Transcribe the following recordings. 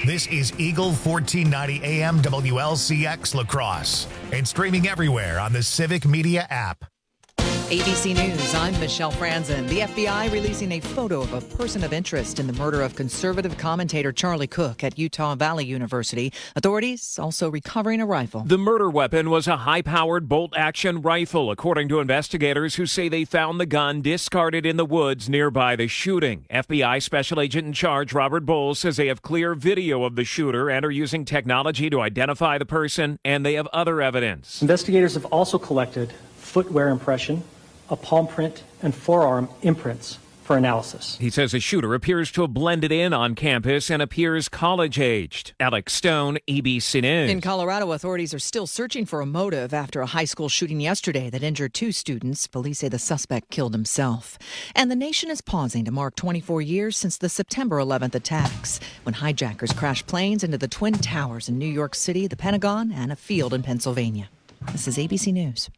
This is Eagle 1490 AM WLCX La Crosse and streaming everywhere on the Civic Media app. ABC News, I'm Michelle Franzen. The FBI releasing a photo of a person of interest in the murder of conservative commentator Charlie Cook at Utah Valley University. Authorities also recovering a rifle. The murder weapon was a high-powered bolt-action rifle, according to investigators who say they found the gun discarded in the woods nearby the shooting. FBI Special Agent in Charge Robert Bowles says they have clear video of the shooter and are using technology to identify the person, and they have other evidence. Investigators have also collected footwear impression, a palm print, and forearm imprints for analysis. He says the shooter appears to have blended in on campus and appears college-aged. Alex Stone, ABC News. In Colorado, authorities are still searching for a motive after a high school shooting yesterday that injured 2 students. Police say the suspect killed himself. And the nation is pausing to mark 24 years since the September 11th attacks, when hijackers crashed planes into the Twin Towers in New York City, the Pentagon, and a field in Pennsylvania. This is ABC News.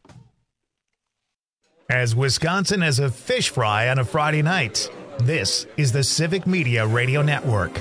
As Wisconsin has a fish fry on a Friday night, this is the Civic Media Radio Network.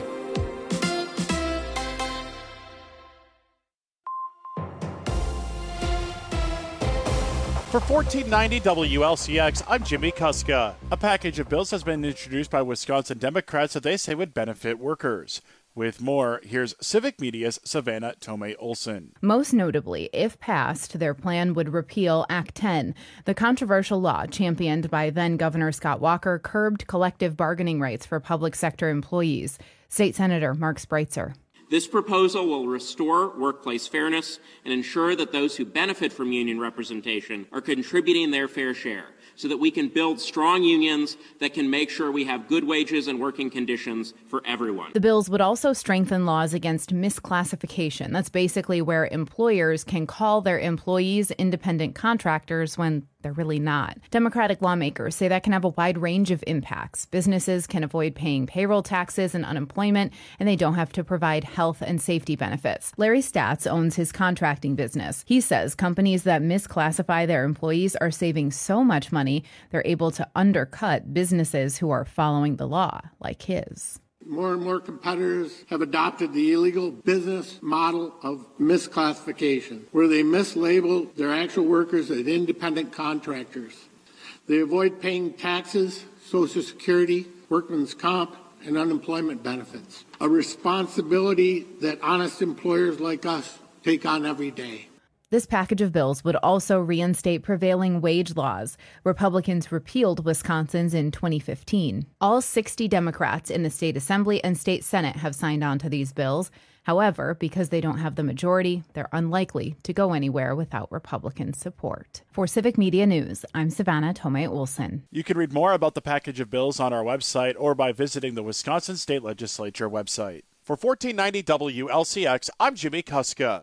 For 1490 WLCX, I'm Jimmy Kuska. A package of bills has been introduced by Wisconsin Democrats that they say would benefit workers. With more, here's Civic Media's Savannah Tomei-Olson. Most notably, if passed, their plan would repeal Act 10. The controversial law, championed by then-Governor Scott Walker, curbed collective bargaining rights for public sector employees. State Senator Mark Spreitzer. This proposal will restore workplace fairness and ensure that those who benefit from union representation are contributing their fair share, so that we can build strong unions that can make sure we have good wages and working conditions for everyone. The bills would also strengthen laws against misclassification. That's basically where employers can call their employees independent contractors when they're really not. Democratic lawmakers say that can have a wide range of impacts. Businesses can avoid paying payroll taxes and unemployment, and they don't have to provide health and safety benefits. Larry Statz owns his contracting business. He says companies that misclassify their employees are saving so much money, they're able to undercut businesses who are following the law, like his. More and more competitors have adopted the illegal business model of misclassification, where they mislabel their actual workers as independent contractors. They avoid paying taxes, Social Security, workman's comp, and unemployment benefits, a responsibility that honest employers like us take on every day. This package of bills would also reinstate prevailing wage laws. Republicans repealed Wisconsin's in 2015. All 60 Democrats in the state assembly and state senate have signed on to these bills. However, because they don't have the majority, they're unlikely to go anywhere without Republican support. For Civic Media News, I'm Savannah Tomei-Olson. You can read more about the package of bills on our website or by visiting the Wisconsin State Legislature website. For 1490 WLCX, I'm Jimmy Kuska.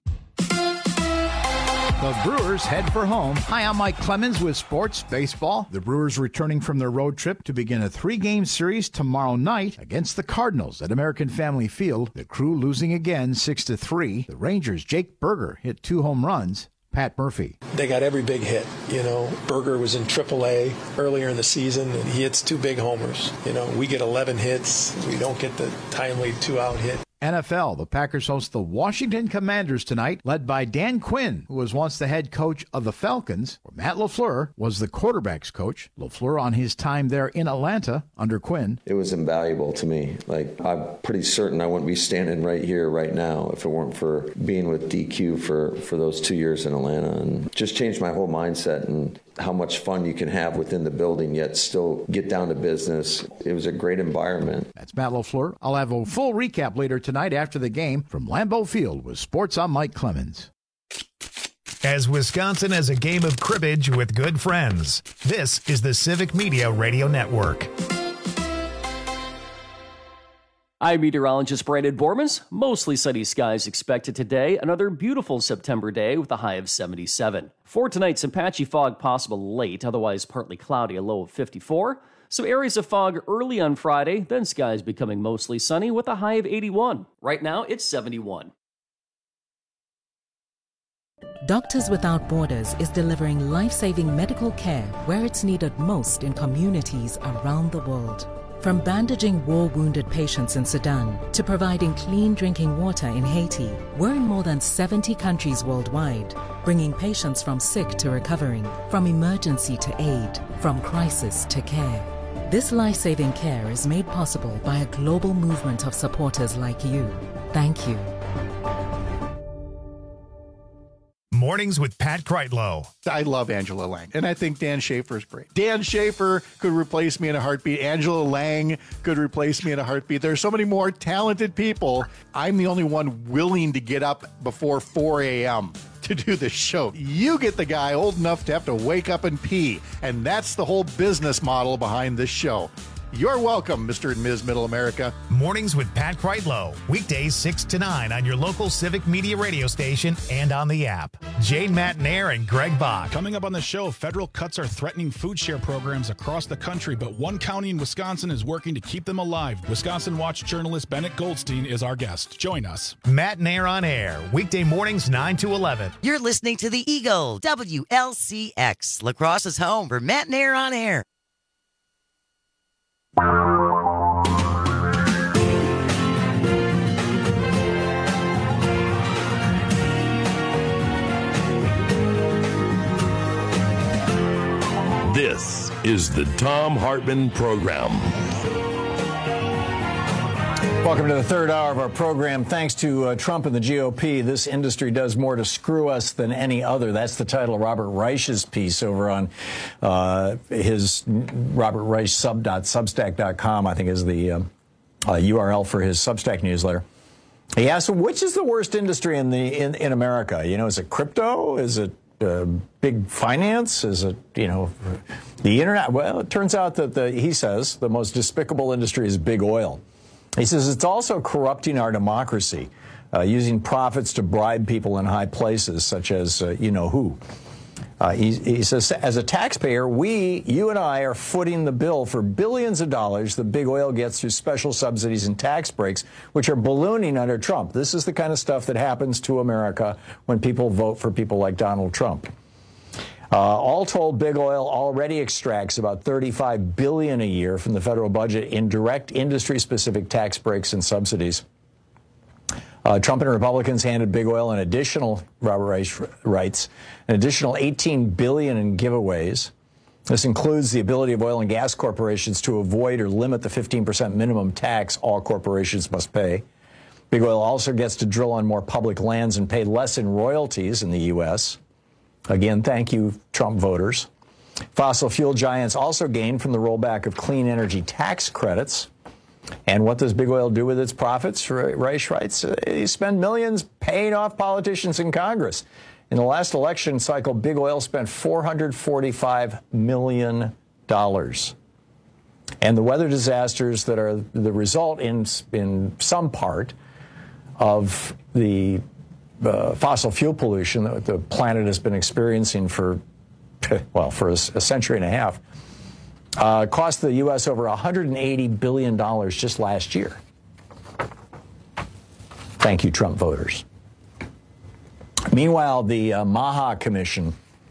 The Brewers head for home. Hi, I'm Mike Clemens with Sports Baseball. The Brewers returning from their road trip to begin a 3-game series tomorrow night against the Cardinals at American Family Field. The Crew losing again 6-3. The Rangers' Jake Burger hit 2 home runs. Pat Murphy. They got every big hit. Burger was in AAA earlier in the season, and he hits 2 big homers. We get 11 hits. We don't get the timely 2-out hit. NFL, the Packers host the Washington Commanders tonight, led by Dan Quinn, who was once the head coach of the Falcons, where Matt LaFleur was the quarterback's coach. LaFleur on his time there in Atlanta under Quinn. It was invaluable to me. I'm pretty certain I wouldn't be standing right here right now if it weren't for being with DQ for those 2 years in Atlanta, and just changed my whole mindset and how much fun you can have within the building, yet still get down to business. It was a great environment. That's Matt LaFleur. I'll have a full recap later tonight after the game from Lambeau Field with Sports. I'm Mike Clemens. As Wisconsin has a game of cribbage with good friends, this is the Civic Media Radio Network. I'm meteorologist Brandon Bormans. Mostly sunny skies expected today. Another beautiful September day with a high of 77. For tonight, some patchy fog possible late, otherwise partly cloudy, a low of 54. Some areas of fog early on Friday, then skies becoming mostly sunny with a high of 81. Right now, it's 71. Doctors Without Borders is delivering life-saving medical care where it's needed most in communities around the world. From bandaging war-wounded patients in Sudan to providing clean drinking water in Haiti, we're in more than 70 countries worldwide, bringing patients from sick to recovering, from emergency to aid, from crisis to care. This life-saving care is made possible by a global movement of supporters like you. Thank you. Mornings with Pat Kreitlow. I love Angela Lang, and I think Dan Schaefer is great. Dan Schaefer could replace me in a heartbeat. Angela Lang could replace me in a heartbeat. There's so many more talented people. I'm the only one willing to get up before 4 a.m. to do this show. You get the guy old enough to have to wake up and pee, and that's the whole business model behind this show. You're welcome, Mr. and Ms. Middle America. Mornings with Pat Kreitlow. Weekdays 6 to 9 on your local Civic Media radio station and on the app. Jane Matnair and Greg Bach. Coming up on the show, federal cuts are threatening food share programs across the country, but one county in Wisconsin is working to keep them alive. Wisconsin Watch journalist Bennett Goldstein is our guest. Join us. Matnair on air. Weekday mornings 9 to 11. You're listening to the Eagle, WLCX. La Crosse's home for Matnair on air. This is the Thom Hartmann Program. Welcome to the third hour of our program. Thanks to Trump and the GOP, this industry does more to screw us than any other. That's the title of Robert Reich's piece over on his Robert Reich substack.com, I think is the URL for his Substack newsletter. He asked, which is the worst industry in America? You know, is it crypto? Is it big finance? Is it, you know, the internet? Well, it turns out that he says the most despicable industry is big oil. He says it's also corrupting our democracy, using profits to bribe people in high places, such as you know who. He says, as a taxpayer, you and I are footing the bill for billions of dollars that big oil gets through special subsidies and tax breaks, which are ballooning under Trump. This is the kind of stuff that happens to America when people vote for people like Donald Trump. All told, big oil already extracts about $35 billion a year from the federal budget in direct industry-specific tax breaks and subsidies. Trump and Republicans handed big oil an additional, Robert Reich writes, an additional $18 billion in giveaways. This includes the ability of oil and gas corporations to avoid or limit the 15% minimum tax all corporations must pay. Big oil also gets to drill on more public lands and pay less in royalties in the U.S. Again, thank you, Trump voters. Fossil fuel giants also gain from the rollback of clean energy tax credits. And what does big oil do with its profits? Reich writes, they spend millions paying off politicians in Congress. In the last election cycle, big oil spent $445 million. And the weather disasters that are the result in some part of the fossil fuel pollution that the planet has been experiencing for a century and a half, cost the U.S. over $180 billion just last year. Thank you, Trump voters. Meanwhile, the Maha Commission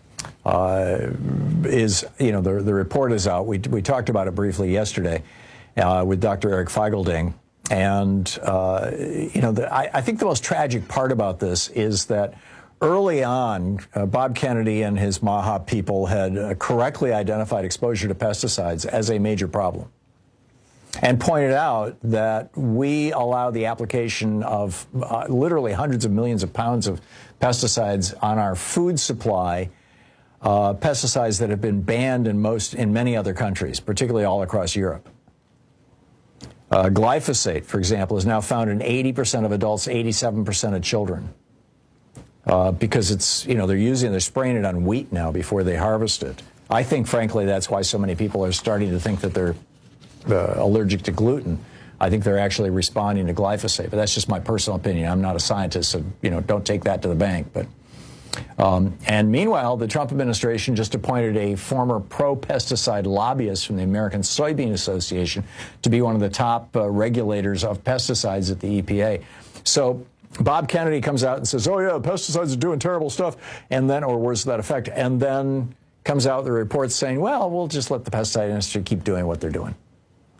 is, you know, the report is out. We talked about it briefly yesterday with Dr. Eric Feigelding. And, you know, I think the most tragic part about this is that early on, Bob Kennedy and his Maha people had correctly identified exposure to pesticides as a major problem and pointed out that we allow the application of literally hundreds of millions of pounds of pesticides on our food supply, pesticides that have been banned in many other countries, particularly all across Europe. Glyphosate, for example, is now found in 80% of adults, 87% of children. Because it's, you know, they're spraying it on wheat now before they harvest it. I think, frankly, that's why so many people are starting to think that they're allergic to gluten. I think they're actually responding to glyphosate, but that's just my personal opinion. I'm not a scientist, so, you know, don't take that to the bank. But and meanwhile, the Trump administration just appointed a former pro-pesticide lobbyist from the American Soybean Association to be one of the top regulators of pesticides at the EPA. So Bob Kennedy comes out and says, oh, yeah, pesticides are doing terrible stuff, and then, or words to that effect, and then comes out with the reports saying, well, we'll just let the pesticide industry keep doing what they're doing.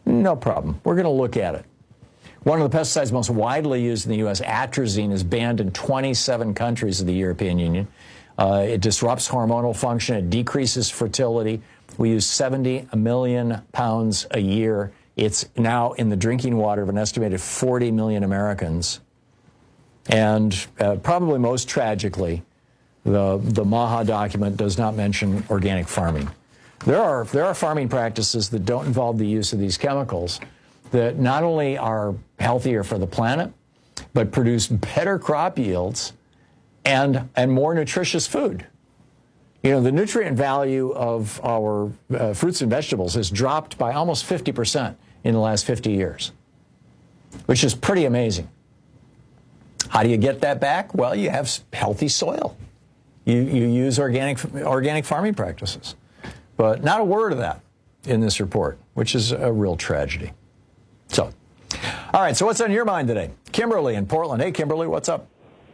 No problem. We're going to look at it. One of the pesticides most widely used in the U.S., atrazine, is banned in 27 countries of the European Union. It disrupts hormonal function. It decreases fertility. We use 70 million pounds a year. It's now in the drinking water of an estimated 40 million Americans. And probably most tragically, the MAHA document does not mention organic farming. There are farming practices that don't involve the use of these chemicals that not only are healthier for the planet, but produce better crop yields and more nutritious food. You know, the nutrient value of our fruits and vegetables has dropped by almost 50% in the last 50 years, which is pretty amazing. How do you get that back? Well, you have healthy soil. You use organic farming practices. But not a word of that in this report, which is a real tragedy. So, all right, so what's on your mind today? Kimberly in Portland. Hey, Kimberly, what's up?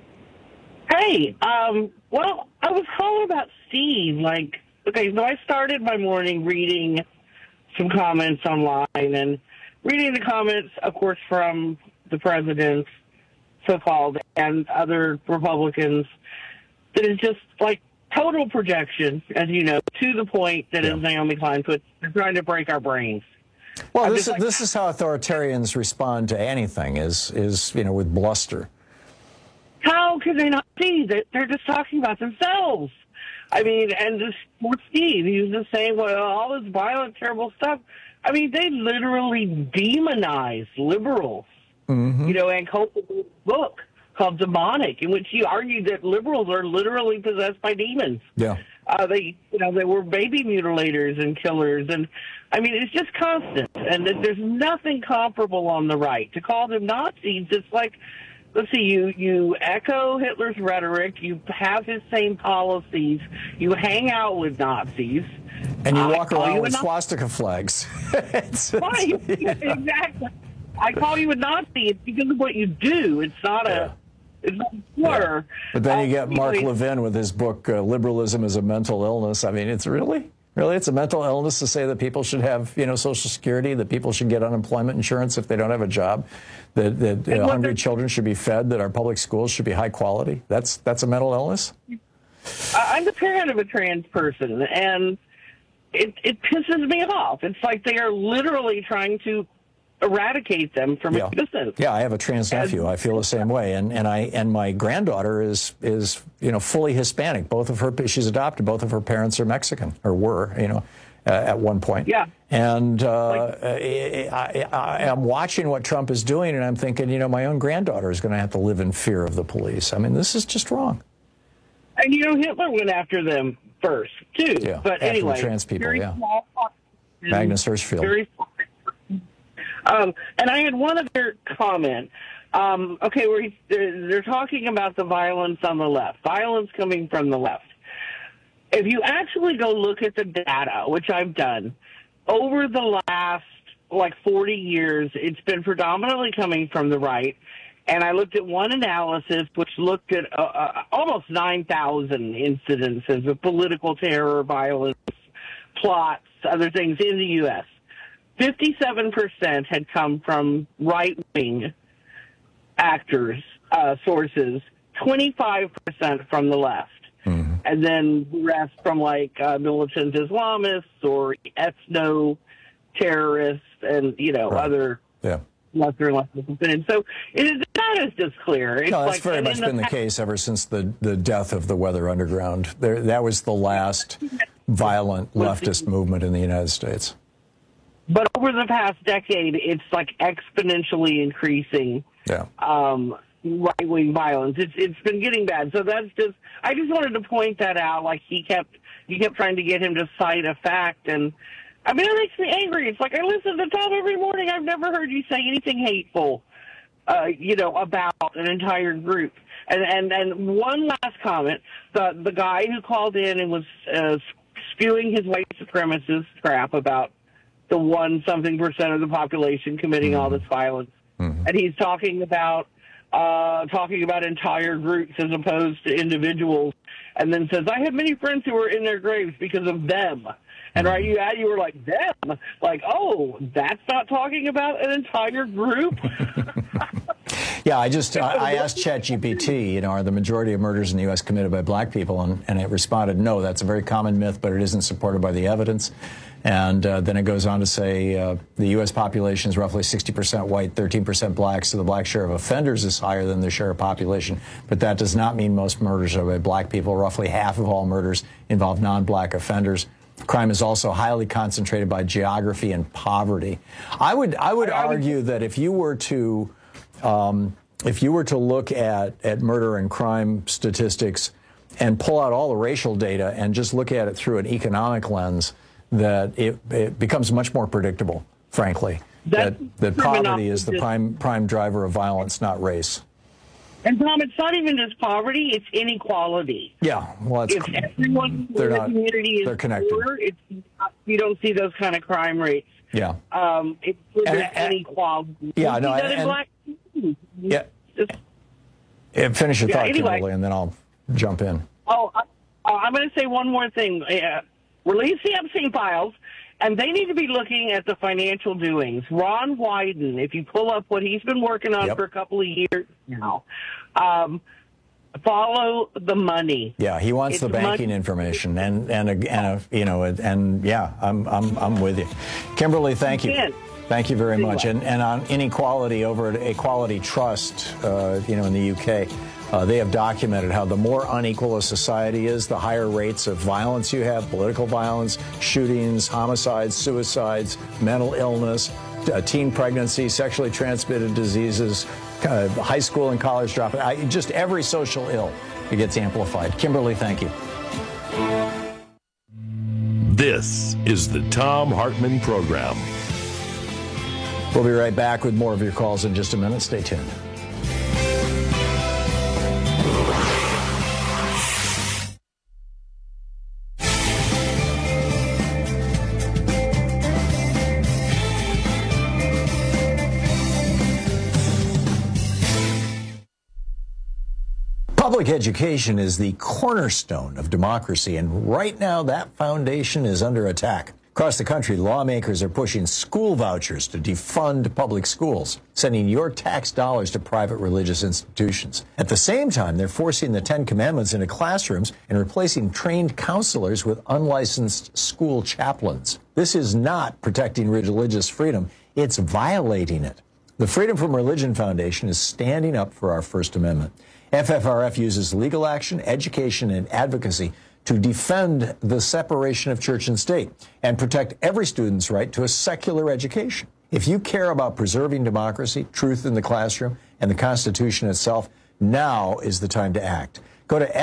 Hey, well, I was calling about Steve. Like, okay, so I started my morning reading some comments online and reading the comments, of course, from the president, so-called, and other Republicans, that is just like total projection, as you know, to the point that, as Naomi Klein puts, they're trying to break our brains. Well, this is how authoritarians respond to anything, is with bluster. How can they not see that they're just talking about themselves? I mean, and this with Steve, he was just saying, well, all this violent, terrible stuff. I mean, they literally demonize liberals, and Cope's book called Demonic, in which he argued that liberals are literally possessed by demons. Yeah. They were baby mutilators and killers. And, I mean, it's just constant. And there's nothing comparable on the right. To call them Nazis, it's like, let's see, you echo Hitler's rhetoric, you have his same policies, you hang out with Nazis. And you walk around with swastika flags. Right, exactly. I call you a Nazi, it's because of what you do. It's not it's not a slur. Yeah. But then you get Mark Levin with his book, Liberalism is a Mental Illness. I mean, it's really, it's a mental illness to say that people should have, Social Security, that people should get unemployment insurance if they don't have a job, that hungry children should be fed, that our public schools should be high quality. That's a mental illness? I'm the parent of a trans person, and it pisses me off. It's like they are literally trying to eradicate them from existence. Yeah, I have a trans nephew. I feel the same way, and my granddaughter is fully Hispanic. She's adopted. Both of her parents are Mexican, or were, at one point. Yeah. And I'm watching what Trump is doing, and I'm thinking, my own granddaughter is going to have to live in fear of the police. I mean, this is just wrong. And Hitler went after them first too. Yeah. But after anyway, the trans people. Magnus Hirschfeld. And I had one other comment. Where they're talking about the violence on the left, violence coming from the left. If you actually go look at the data, which I've done, over the last 40 years, it's been predominantly coming from the right. And I looked at one analysis which looked at almost 9,000 incidences of political terror, violence, plots, other things in the U.S. 57% had come from right-wing actors, sources, 25% from the left. Mm-hmm. And then the rest from militant Islamists or ethno-terrorists and, other lesser and lesser opinions. So that is just clear. It's that's very much been the case ever since the death of the Weather Underground. That was the last violent leftist movement in the United States. But over the past decade, it's exponentially increasing. Yeah. Right-wing violence. It's been getting bad. So I just wanted to point that out. You kept trying to get him to cite a fact, and I mean, it makes me angry. It's like I listen to Tom every morning. I've never heard you say anything hateful, about an entire group. And one last comment: the guy who called in and was spewing his white supremacist crap about the 1-something% of the population committing all this violence, and he's talking about entire groups as opposed to individuals, and then says, I have many friends who are in their graves because of them. And you were like, them? Like, oh, that's not talking about an entire group? Yeah, I asked ChatGPT, are the majority of murders in the U.S. committed by black people? And it responded, no, that's a very common myth, but it isn't supported by the evidence. And then it goes on to say the U.S. population is roughly 60% white, 13% black, so the black share of offenders is higher than the share of population. But that does not mean most murders are by black people. Roughly half of all murders involve non-black offenders. Crime is also highly concentrated by geography and poverty. I would argue that if you were to look at murder and crime statistics and pull out all the racial data and just look at it through an economic lens, that it becomes much more predictable, frankly, that poverty is the prime driver of violence, not race. And Tom, it's not even just poverty; it's inequality. Yeah, well, if everyone in the community is poor, you don't see those kind of crime rates. Yeah, it's inequality. Yeah, no, finish your thought, anyway. Kimberly, and then I'll jump in. I'm going to say one more thing. Release the Epstein files, and they need to be looking at the financial doings. Ron Wyden, if you pull up what he's been working on for a couple of years now, follow the money. Yeah, he wants the banking information, and yeah, I'm with you, Kimberly. Thank you. Thank you very much. And on inequality over at Equality Trust, in the UK. They have documented how the more unequal a society is, the higher rates of violence you have, political violence, shootings, homicides, suicides, mental illness, teen pregnancy, sexually transmitted diseases, high school and college dropout, just every social ill, it gets amplified. Kimberly, thank you. This is the Thom Hartmann Program. We'll be right back with more of your calls in just a minute. Stay tuned. Public education is the cornerstone of democracy, and right now that foundation is under attack. Across the country, lawmakers are pushing school vouchers to defund public schools, sending your tax dollars to private religious institutions. At the same time, they're forcing the Ten Commandments into classrooms and replacing trained counselors with unlicensed school chaplains. This is not protecting religious freedom, it's violating it. The Freedom from Religion Foundation is standing up for our First Amendment. FFRF uses legal action, education, and advocacy to defend the separation of church and state and protect every student's right to a secular education. If you care about preserving democracy, truth in the classroom, and the Constitution itself, now is the time to act. Go to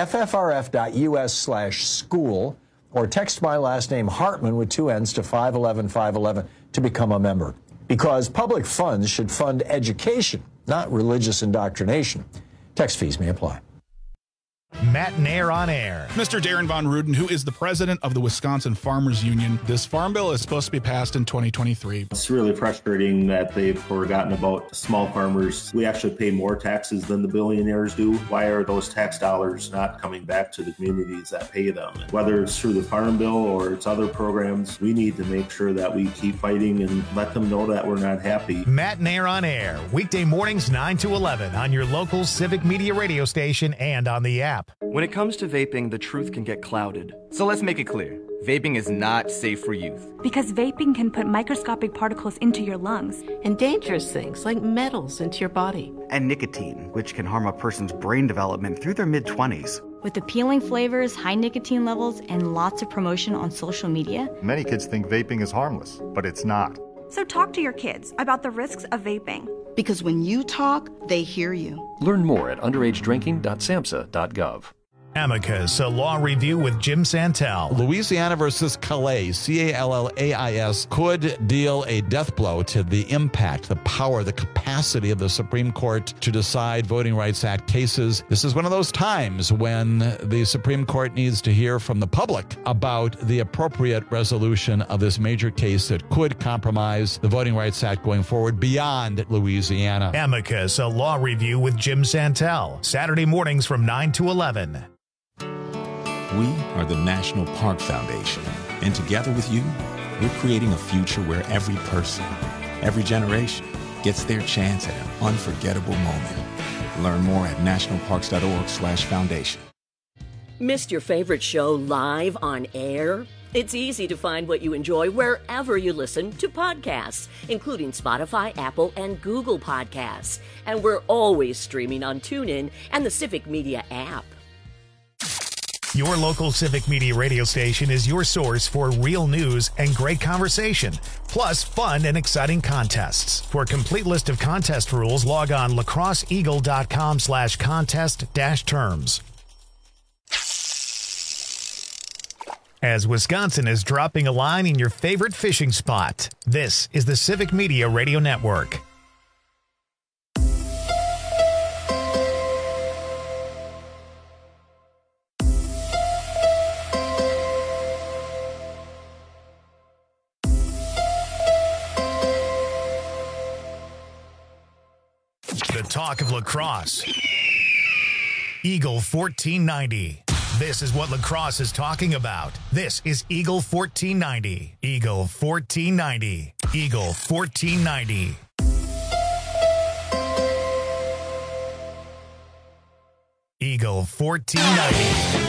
ffrf.us/school or text my last name Hartman with 2 N's to 511-511 to become a member. Because public funds should fund education, not religious indoctrination. Text fees may apply. Matt Nair on air. Mr. Darren Von Ruden, who is the president of the Wisconsin Farmers Union. This farm bill is supposed to be passed in 2023. It's really frustrating that they've forgotten about small farmers. We actually pay more taxes than the billionaires do. Why are those tax dollars not coming back to the communities that pay them? And whether it's through the farm bill or it's other programs, we need to make sure that we keep fighting and let them know that we're not happy. Matt Nair on air, weekday mornings 9 to 11 on your local Civic Media radio station and on the app. When it comes to vaping, the truth can get clouded. So let's make it clear. Vaping is not safe for youth. Because vaping can put microscopic particles into your lungs. And dangerous things like metals into your body. And nicotine, which can harm a person's brain development through their mid-20s. With appealing flavors, high nicotine levels, and lots of promotion on social media. Many kids think vaping is harmless, but it's not. So talk to your kids about the risks of vaping. Because when you talk, they hear you. Learn more at underagedrinking.samhsa.gov. Amicus, a law review with Jim Santel. Louisiana versus Calais, Callais, could deal a death blow to the impact, the power, the capacity of the Supreme Court to decide Voting Rights Act cases. This is one of those times when the Supreme Court needs to hear from the public about the appropriate resolution of this major case that could compromise the Voting Rights Act going forward beyond Louisiana. Amicus, a law review with Jim Santel. Saturday mornings from 9 to 11. We are the National Park Foundation, And together with you, we're creating a future where every person, every generation gets their chance at an unforgettable moment. Learn more at nationalparks.org/foundation. Missed your favorite show live on air? It's easy to find what you enjoy wherever you listen to podcasts, including Spotify, Apple, and Google Podcasts. And we're always streaming on TuneIn and the Civic Media app. Your local Civic Media radio station is your source for real news and great conversation, plus fun and exciting contests. For a complete list of contest rules, log on lacrosseeagle.com/contest-terms. As Wisconsin is dropping a line in your favorite fishing spot, this is the Civic Media Radio Network. The talk of lacrosse. Eagle 1490. This is what lacrosse is talking about. This is Eagle 1490. Eagle 1490. Eagle 1490. Eagle 1490.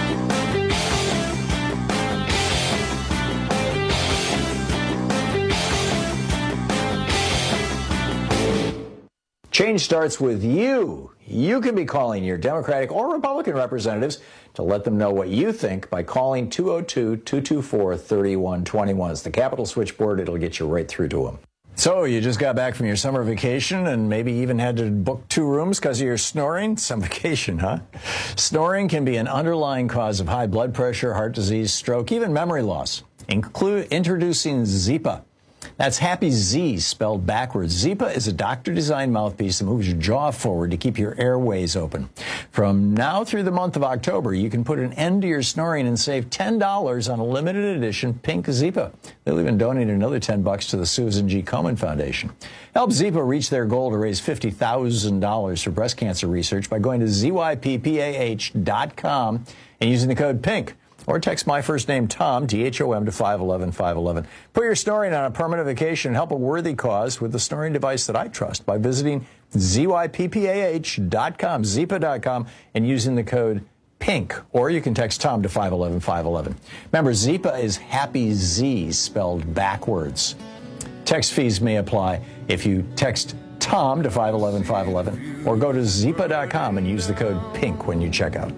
Change starts with you. You can be calling your Democratic or Republican representatives to let them know what you think by calling 202-224-3121. It's the Capitol switchboard. It'll get you right through to them. So you just got back from your summer vacation and maybe even had to book 2 rooms because of your snoring? Some vacation, huh? Snoring can be an underlying cause of high blood pressure, heart disease, stroke, even memory loss. Introducing Zypa. That's Happy Z spelled backwards. Zypa is a doctor-designed mouthpiece that moves your jaw forward to keep your airways open. From now through the month of October, you can put an end to your snoring and save $10 on a limited edition pink Zypa. They'll even donate another $10 to the Susan G. Komen Foundation. Help Zypa reach their goal to raise $50,000 for breast cancer research by going to zyppah.com and using the code PINK. Or text my first name, Tom, T-H-O-M, to 511-511. Put your snoring on a permanent vacation and help a worthy cause with the snoring device that I trust by visiting zyppah.com, zyppah.com, and using the code PINK. Or you can text Tom to 511-511. Remember, Zypa is Happy Z spelled backwards. Text fees may apply if you text Tom to 511-511 or go to zyppah.com and use the code PINK when you check out.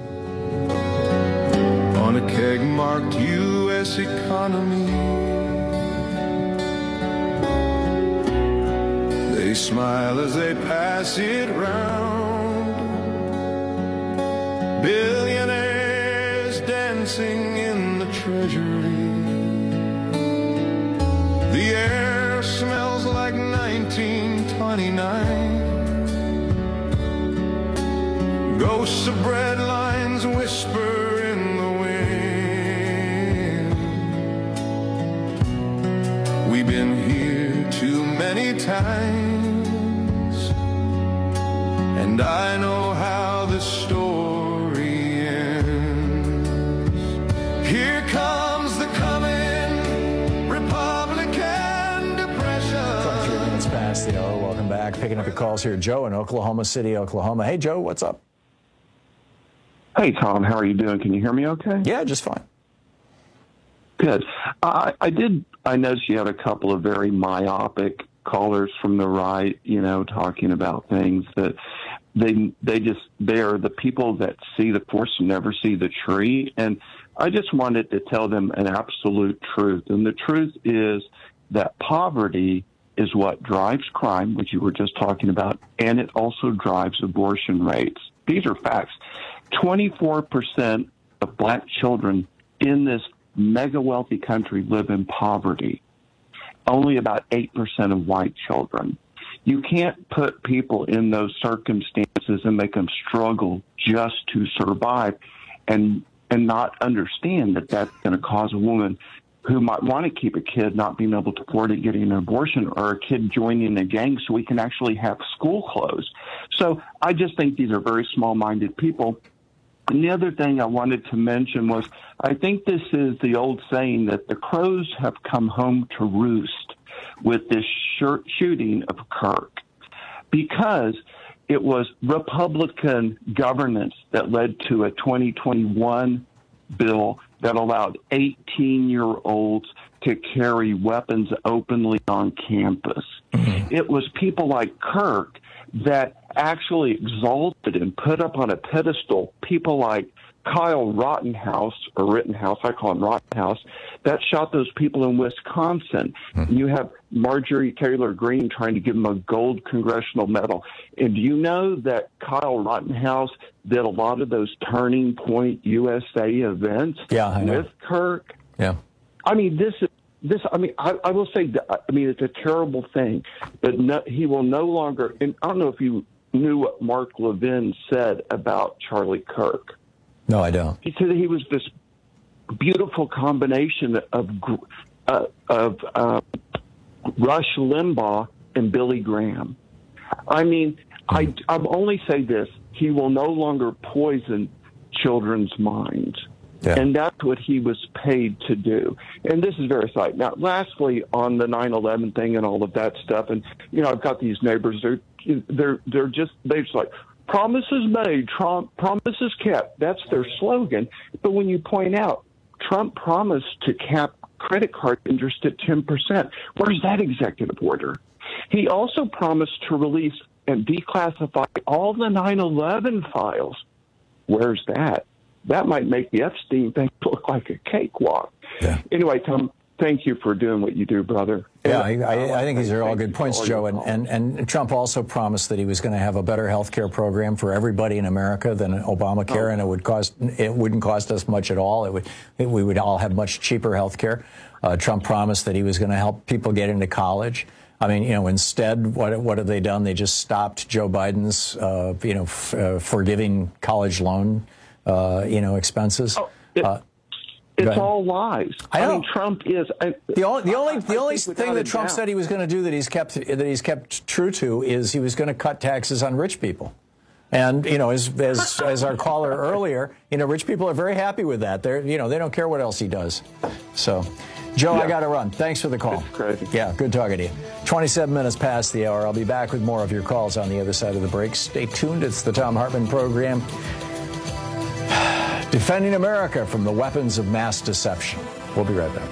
On a keg marked U.S. economy, they smile as they pass it round. Billionaires dancing in the treasury. The air smells like 1929. Ghosts of bread lines whisper in the wind. We've been here too many times, and I know how the story ends. Here comes the coming Republican depression. 23 minutes past the hour. Welcome back. Picking up your calls here. Joe in Oklahoma City, Oklahoma. Hey, Joe, what's up? Hey, Tom, how are you doing? Can you hear me okay? Yeah, just fine. Good. I noticed you had a couple of very myopic callers from the right, talking about things that they're the people that see the forest and never see the tree. And I just wanted to tell them an absolute truth. And the truth is that poverty is what drives crime, which you were just talking about, and it also drives abortion rates. These are facts. 24% of black children in this mega wealthy country live in poverty. Only about 8% of white children. You can't put people in those circumstances and make them struggle just to survive and not understand that that's going to cause a woman who might want to keep a kid not being able to afford it, getting an abortion, or a kid joining a gang so we can actually have school closed. So I just think these are very small-minded people. And the other thing I wanted to mention was, I think this is the old saying that the crows have come home to roost with this shooting of Kirk, because it was Republican governance that led to a 2021 bill that allowed 18-year-olds to carry weapons openly on campus. Mm-hmm. It was people like Kirk that actually exalted and put up on a pedestal people like Kyle Rittenhouse, I call him Rittenhouse, that shot those people in Wisconsin. Mm-hmm. You have Marjorie Taylor Greene trying to give him a gold congressional medal. And do you know that Kyle Rittenhouse did a lot of those Turning Point USA events with Kirk? Yeah. I mean, I will say, it's a terrible thing, but he will no longer, and I don't know if you knew what Mark Levin said about Charlie Kirk. No, I don't. He said that he was this beautiful combination of Rush Limbaugh and Billy Graham. I mean, I'm only say this: he will no longer poison children's minds. Yeah. And that's what he was paid to do. And this is very sad. Now, lastly, on the 9/11 thing and all of that stuff, and, I've got these neighbors, they're just like, promises made, Trump, promises kept. That's their slogan. But when you point out, Trump promised to cap credit card interest at 10%. Where's that executive order? He also promised to release and declassify all the 9/11 files. Where's that? That might make the Epstein thing look like a cakewalk. Yeah. Anyway, Tom, thank you for doing what you do, brother. Yeah, I think these are all good points, Joe. And Trump also promised that he was going to have a better health care program for everybody in America than Obamacare, and it wouldn't cost us much at all. We would all have much cheaper health care. Trump promised that he was going to help people get into college. I mean, instead, what have they done? They just stopped Joe Biden's, forgiving college loan, expenses. It's all lies. I mean, Trump is the only thing that Trump said he was going to do that he's kept true to is he was going to cut taxes on rich people. And as our caller earlier, rich people are very happy with that. They don't care what else he does. So, Joe, I got to run. Thanks for the call. It's crazy. Yeah, good talking to you. 27 minutes past the hour. I'll be back with more of your calls on the other side of the break. Stay tuned. It's the Thom Hartmann Program. Defending America from the weapons of mass deception. We'll be right back.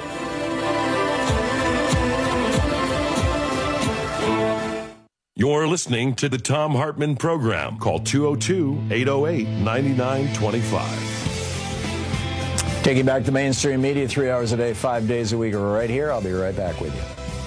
You're listening to the Thom Hartmann Program. Call 202-808-9925. Taking back the mainstream media 3 hours a day, 5 days a week, right here. I'll be right back with you.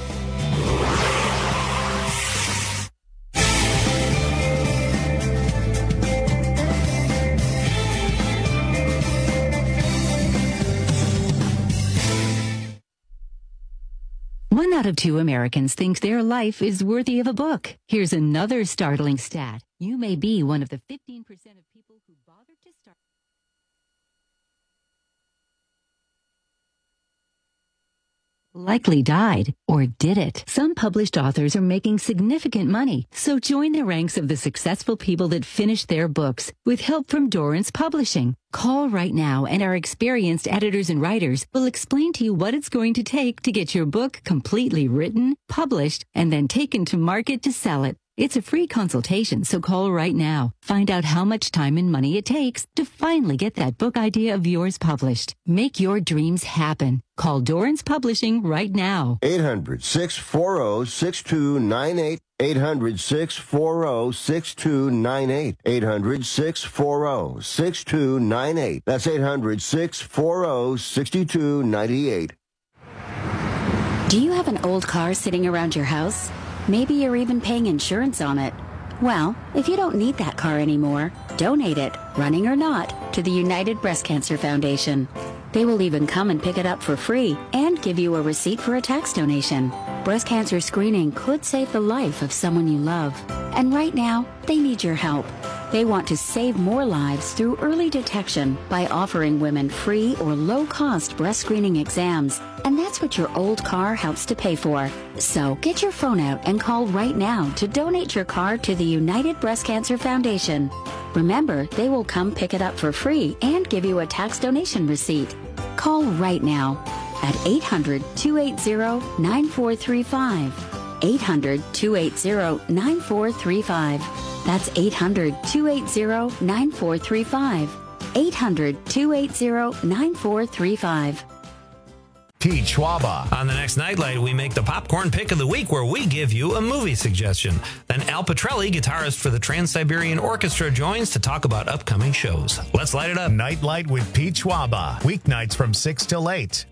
One out of 2 Americans think their life is worthy of a book. Here's another startling stat. You may be one of the 15% of people who bothered to start. Likely died, or did it. Some published authors are making significant money, so join the ranks of the successful people that finished their books with help from Dorrance Publishing. Call right now, and our experienced editors and writers will explain to you what it's going to take to get your book completely written, published, and then taken to market to sell it. It's a free consultation, so call right now. Find out how much time and money it takes to finally get that book idea of yours published. Make your dreams happen. Call Dorrance Publishing right now. 800-640-6298. 800-640-6298. 800-640-6298. That's 800-640-6298. Do you have an old car sitting around your house? Maybe you're even paying insurance on it. Well, if you don't need that car anymore, donate it, running or not, to the United Breast Cancer Foundation. They will even come and pick it up for free and give you a receipt for a tax donation. Breast cancer screening could save the life of someone you love. And right now, they need your help. They want to save more lives through early detection by offering women free or low-cost breast screening exams. And that's what your old car helps to pay for. So get your phone out and call right now to donate your car to the United Breast Cancer Foundation. Remember, they will come pick it up for free and give you a tax donation receipt. Call right now at 800-280-9435. 800-280-9435. That's 800-280-9435. 800-280-9435. Pete Schwaba. On the next Nightlight, we make the popcorn pick of the week where we give you a movie suggestion. Then Al Petrelli, guitarist for the Trans-Siberian Orchestra, joins to talk about upcoming shows. Let's light it up. Nightlight with Pete Schwaba. Weeknights from 6 till 8.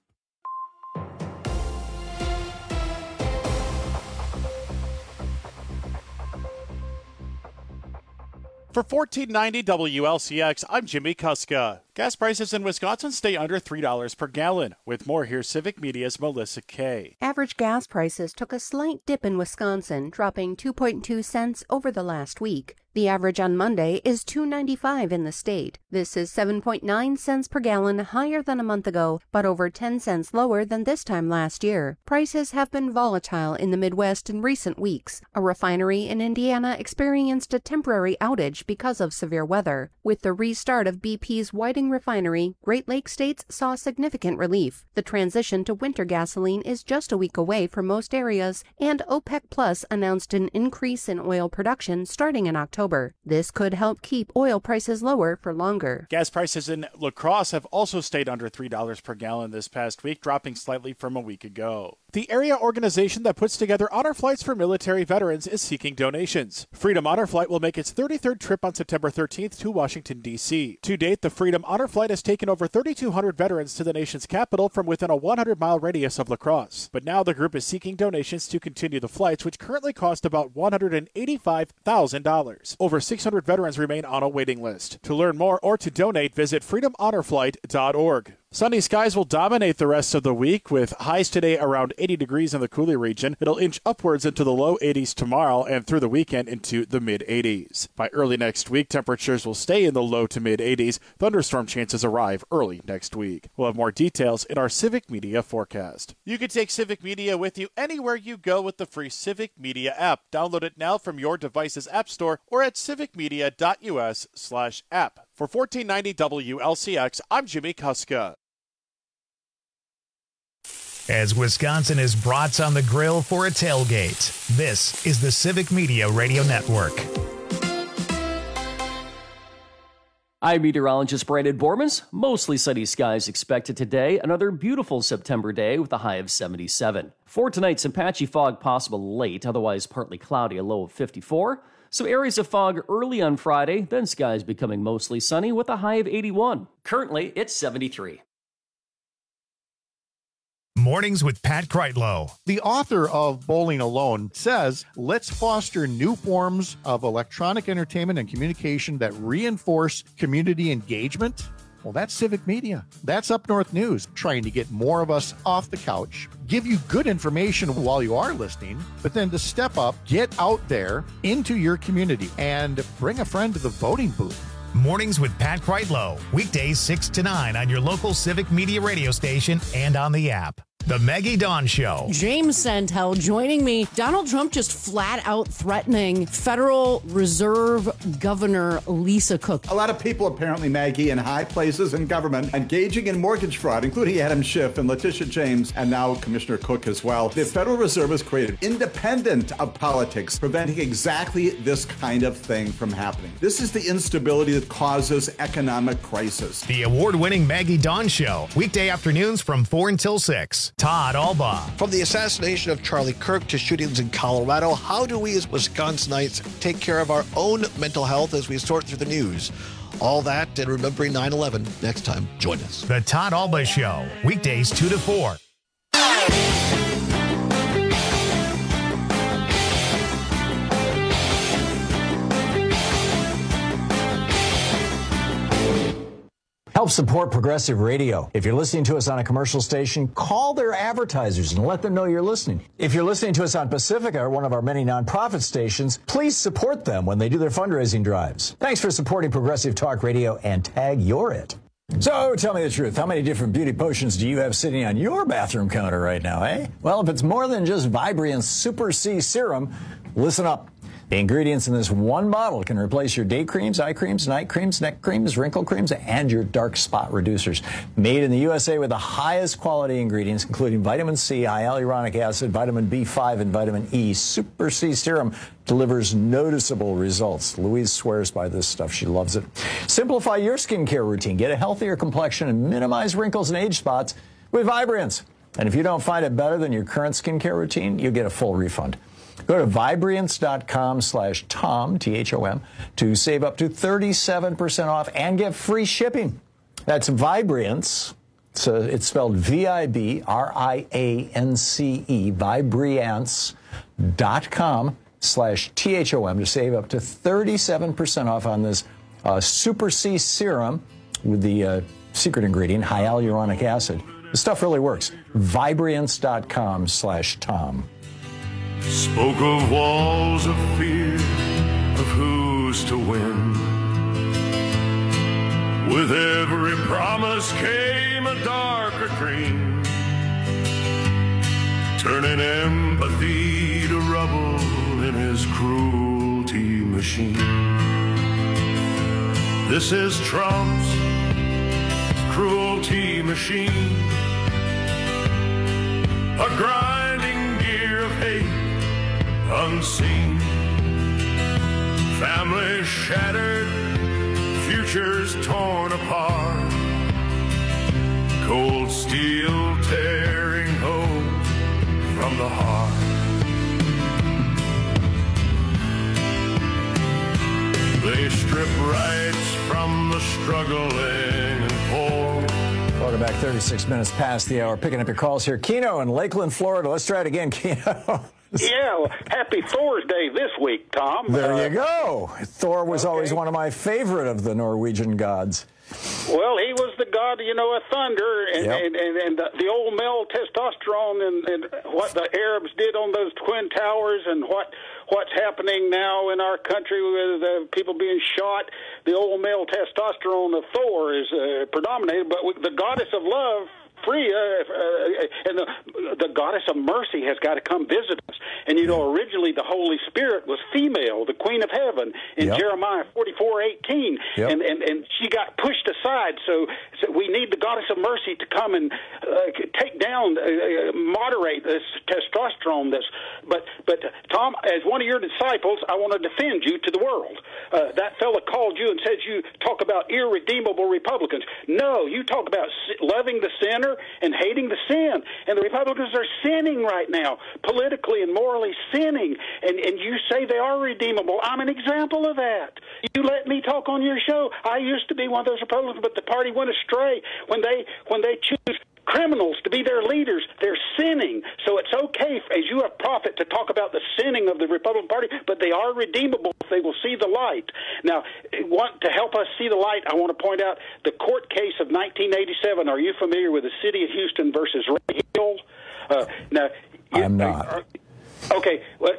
For 1490 WLCX, I'm Jimmy Kuska. Gas prices in Wisconsin stay under $3 per gallon. With more, here's Civic Media's Melissa Kay. Average gas prices took a slight dip in Wisconsin, dropping 2.2 cents over the last week. The average on Monday is $2.95 in the state. This is 7.9 cents per gallon higher than a month ago, but over 10 cents lower than this time last year. Prices have been volatile in the Midwest in recent weeks. A refinery in Indiana experienced a temporary outage because of severe weather. With the restart of BP's Whiting refinery, Great Lakes states saw significant relief. The transition to winter gasoline is just a week away for most areas, and OPEC Plus announced an increase in oil production starting in October. This could help keep oil prices lower for longer. Gas prices in La Crosse have also stayed under $3 per gallon this past week, dropping slightly from a week ago. The area organization that puts together honor flights for military veterans is seeking donations. Freedom Honor Flight will make its 33rd trip on September 13th to Washington, D.C. To date, the Freedom Honor Flight has taken over 3,200 veterans to the nation's capital from within a 100-mile radius of La Crosse. But now the group is seeking donations to continue the flights, which currently cost about $185,000. Over 600 veterans remain on a waiting list. To learn more or to donate, visit freedomhonorflight.org. Sunny skies will dominate the rest of the week, with highs today around 80 degrees in the Coulee region. It'll inch upwards into the low 80s tomorrow and through the weekend into the mid-80s. By early next week, temperatures will stay in the low to mid-80s. Thunderstorm chances arrive early next week. We'll have more details in our Civic Media forecast. You can take Civic Media with you anywhere you go with the free Civic Media app. Download it now from your device's app store or at civicmedia.us/app. For 1490 WLCX, I'm Jimmy Kuska. As Wisconsin is brats on the grill for a tailgate, this is the Civic Media Radio Network. I'm meteorologist Brandon Bormans. Mostly sunny skies expected today. Another beautiful September day with a high of 77. For tonight, some patchy fog possible late, otherwise partly cloudy, a low of 54. Some areas of fog early on Friday, then skies becoming mostly sunny with a high of 81. Currently, it's 73. Mornings with Pat Kreitlow. The author of Bowling Alone says, let's foster new forms of electronic entertainment and communication that reinforce community engagement. Well, that's Civic Media. That's Up North News, trying to get more of us off the couch, give you good information while you are listening, but then to step up, get out there into your community and bring a friend to the voting booth. Mornings with Pat Kreitlow. Weekdays 6 to 9 on your local Civic Media radio station and on the app. The Maggie Dawn Show. James Santel joining me. Donald Trump just flat out threatening Federal Reserve Governor Lisa Cook. A lot of people apparently, Maggie, in high places in government engaging in mortgage fraud, including Adam Schiff and Letitia James and now Commissioner Cook as well. The Federal Reserve is created independent of politics, preventing exactly this kind of thing from happening. This is the instability that causes economic crisis. The award-winning Maggie Dawn Show. Weekday afternoons from 4 until 6. Todd Alba. From the assassination of Charlie Kirk to shootings in Colorado, how do we as Wisconsinites take care of our own mental health as we sort through the news? All that and remembering 9/11 next time. Join us. The Todd Alba Show. Weekdays 2 to 4. Help support Progressive Radio. If you're listening to us on a commercial station, call their advertisers and let them know you're listening. If you're listening to us on Pacifica, or one of our many nonprofit stations, please support them when they do their fundraising drives. Thanks for supporting Progressive Talk Radio and tag you're it. So tell me the truth. How many different beauty potions do you have sitting on your bathroom counter right now, eh? Well, if it's more than just Vibriance Super C Serum, listen up. The ingredients in this one bottle can replace your day creams, eye creams, night creams, neck creams, wrinkle creams, and your dark spot reducers. Made in the USA with the highest quality ingredients, including vitamin C, hyaluronic acid, vitamin B5, and vitamin E. Super C Serum delivers noticeable results. Louise swears by this stuff. She loves it. Simplify your skincare routine. Get a healthier complexion and minimize wrinkles and age spots with Vibrance. And if you don't find it better than your current skincare routine, you get a full refund. Go to Vibrance.com/Tom, T-H-O-M, to save up to 37% off and get free shipping. That's Vibrance. It's spelled V-I-B-R-I-A-N-C-E, Vibrance.com/THOM to save up to 37% off on this Super C Serum with the secret ingredient, hyaluronic acid. This stuff really works. Vibrance.com/Tom. Spoke of walls of fear, of who's to win. With every promise came a darker dream, turning empathy to rubble in his cruelty machine. This is Trump's cruelty machine, a grinding gear of hate unseen. Families shattered, futures torn apart, cold steel tearing hope from the heart. They strip rights from the struggling and poor. Welcome back, 36 minutes past the hour. Picking up your calls here. Keno in Lakeland, Florida. Let's try it again, Keno. Yeah, happy Thor's Day this week, Tom. There you go. Thor was always one of my favorite of the Norwegian gods. Well, he was the god, of thunder and the old male testosterone and what the Arabs did on those Twin Towers and what's happening now in our country with people being shot. The old male testosterone of Thor is predominated, but the goddess of love, Freya, and the goddess of mercy has got to come visit us. And, originally the Holy Spirit was female, the Queen of Heaven, in Jeremiah 44:18. And she got pushed aside. So we need the goddess of mercy to come and take down, moderate this testosterone. But Tom, as one of your disciples, I want to defend you to the world. That fella called you and said you talk about irredeemable Republicans. No, you talk about loving the sinner and hating the sin. And the Republicans are sinning right now, politically and morally sinning. And you say they are redeemable. I'm an example of that. You let me talk on your show. I used to be one of those Republicans, but the party went astray. When they choose criminals to be their leaders, they're sinning. So it's okay, as you a prophet, to talk about the sinning of the Republican Party, but they are redeemable if they will see the light. Now, to help us see the light, I want to point out the court case of 1987. Are you familiar with the city of Houston versus Ray Hill? I'm not. Okay, well,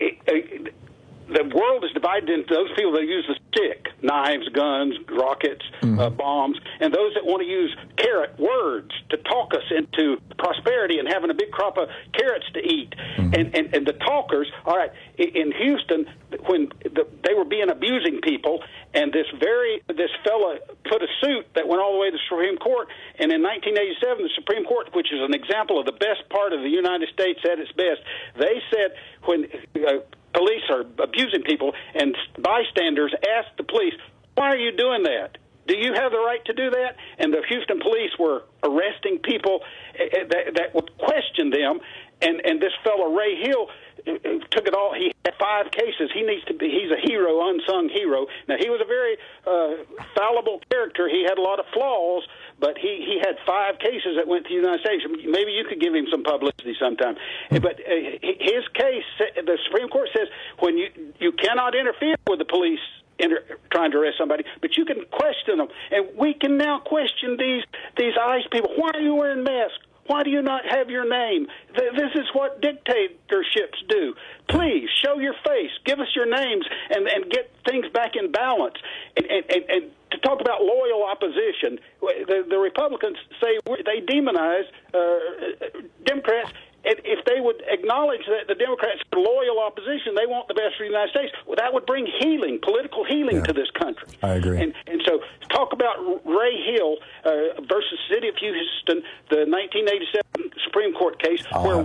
the world is divided into those people that use the stick, knives, guns, rockets, bombs, and those that want to use carrot words to talk us into prosperity and having a big crop of carrots to eat. And the talkers, all right, in Houston, when they were abusing people, and this fella put a suit that went all the way to the Supreme Court, and in 1987, the Supreme Court, which is an example of the best part of the United States at its best, they said when police are abusing people and bystanders ask the police, why are you doing that? Do you have the right to do that? And the Houston police were arresting people that would question them. And this fellow, Ray Hill, took it all. He had 5 cases. He's a hero, unsung hero. Now, he was a very fallible character. He had a lot of flaws, but he had 5 cases that went to the United States. Maybe you could give him some publicity sometime. But his case, the Supreme Court says, when you cannot interfere with the police trying to arrest somebody, but you can question them. And we can now question these ICE people. Why are you wearing masks? Why do you not have your name? This is what dictatorships do. Please show your face, give us your names, and get things back in balance. And to talk about loyal opposition, the Republicans say they demonize Democrats, if they would acknowledge that the Democrats are loyal opposition, they want the best for the United States, well, that would bring healing, political healing to this country. I agree. And so talk about Ray Hill versus City of Houston, the 1987 Supreme Court case, where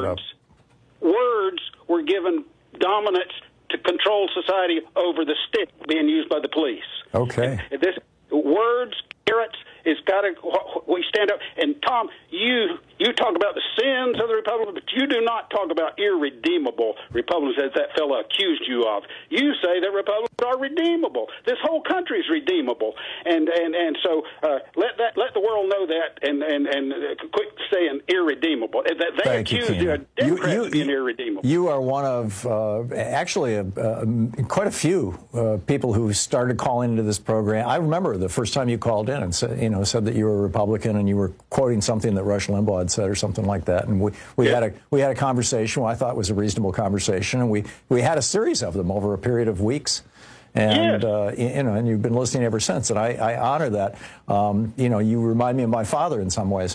words were given dominance to control society over the stick being used by the police. Okay. And this words, carrots, it's got to. We stand up. And Tom, you talk about the sins of the Republicans, but you do not talk about irredeemable Republicans as that fellow accused you of. You say that Republicans are redeemable. This whole country is redeemable, and so let the world know that, and quit saying irredeemable. That they Thank accuse you, the Democrats of being irredeemable. You are one of actually quite a few people who started calling into this program. I remember the first time you called in and said that you were a Republican and you were quoting something that Rush Limbaugh had said or something like that. And we had a conversation, what I thought was a reasonable conversation, and we had a series of them over a period of weeks. And and you've been listening ever since, and I honor that. You remind me of my father in some ways.